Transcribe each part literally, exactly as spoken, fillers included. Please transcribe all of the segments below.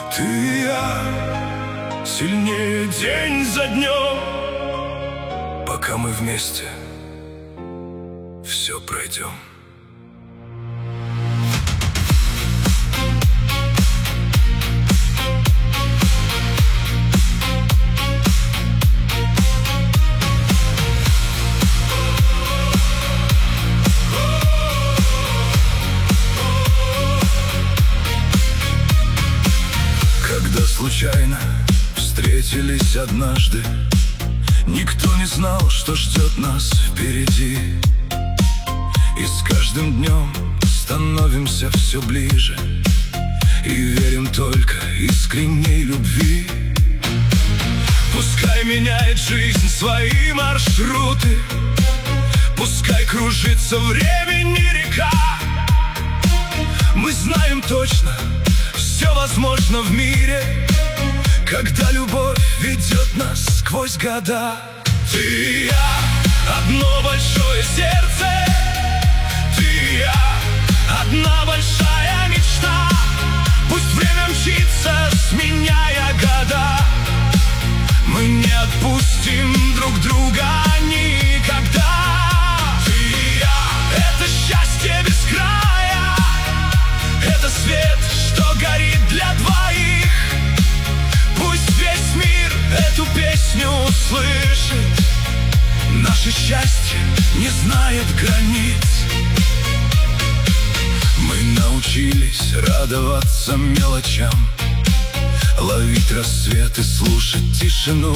Ты и я сильнее день за днем, пока мы вместе все пройдем. Когда случайно встретились однажды, никто не знал, что ждет нас впереди. И с каждым днем становимся все ближе и верим только искренней любви. Пускай меняет жизнь свои маршруты, пускай кружится времени река, мы знаем точно, все возможно в мире, когда любовь ведет нас сквозь года. Ты и я, одно большое сердце, ты и я, одна большая мечта. Пусть время мчится, сменяя года, мы не отпустим друг друга никогда. Ты и я, это счастье без края, это свет, что горит для двоих. Пусть весь мир эту песню услышит, наше счастье не знает границ. Мы научились радоваться мелочам, ловить рассвет и слушать тишину,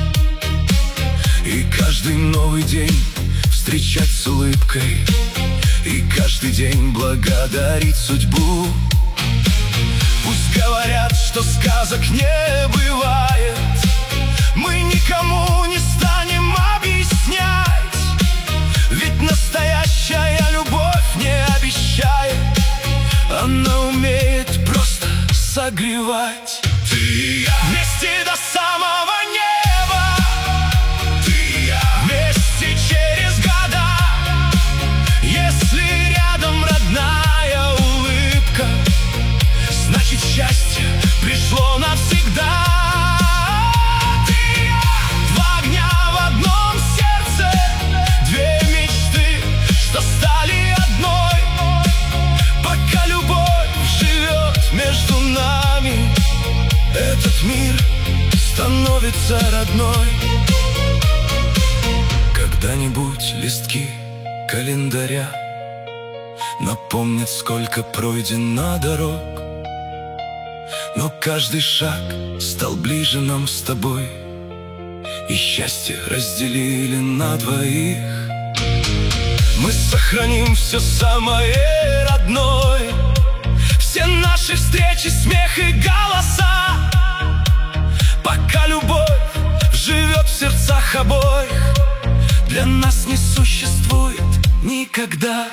и каждый новый день встречать с улыбкой, и каждый день благодарить судьбу. Пусть говорят, что сказок не бывает, мы никому не станем объяснять, ведь настоящая любовь не обещает, она умеет просто согревать. Ты и я вместе до самого неба, ты и я вместе через года. Если рядом родная улыбка, значит счастье пришло навсегда. Ты и я, два огня в одном сердце, две мечты, что стали одной. Пока любовь живет между нами, этот мир становится родной. Когда-нибудь листки календаря напомнят, сколько пройдено дорог, но каждый шаг стал ближе нам с тобой, и счастье разделили на двоих. Мы сохраним все самое родное, все наши встречи, смех и голоса, пока любовь живет в сердцах обоих, для нас не существует никогда.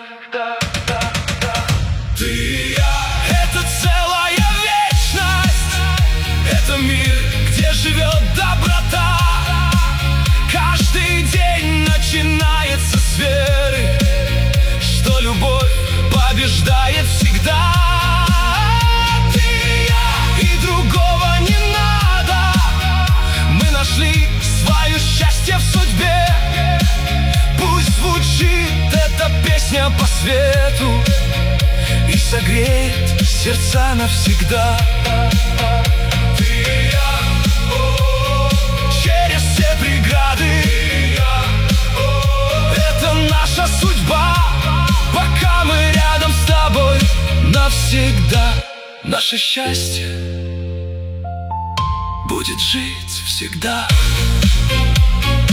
Ты и я — это целая вечность, это мир, где живет доброта. Каждый день начинается с веры, что любовь побеждает всегда. Ты и я, и другого не надо, мы нашли свое счастье в судьбе. Пусть звучит эта песня по свету и согреет сердца навсегда. Ты и я, о, через все преграды, это наша судьба. Пока мы рядом с тобой навсегда, наше счастье будет жить всегда.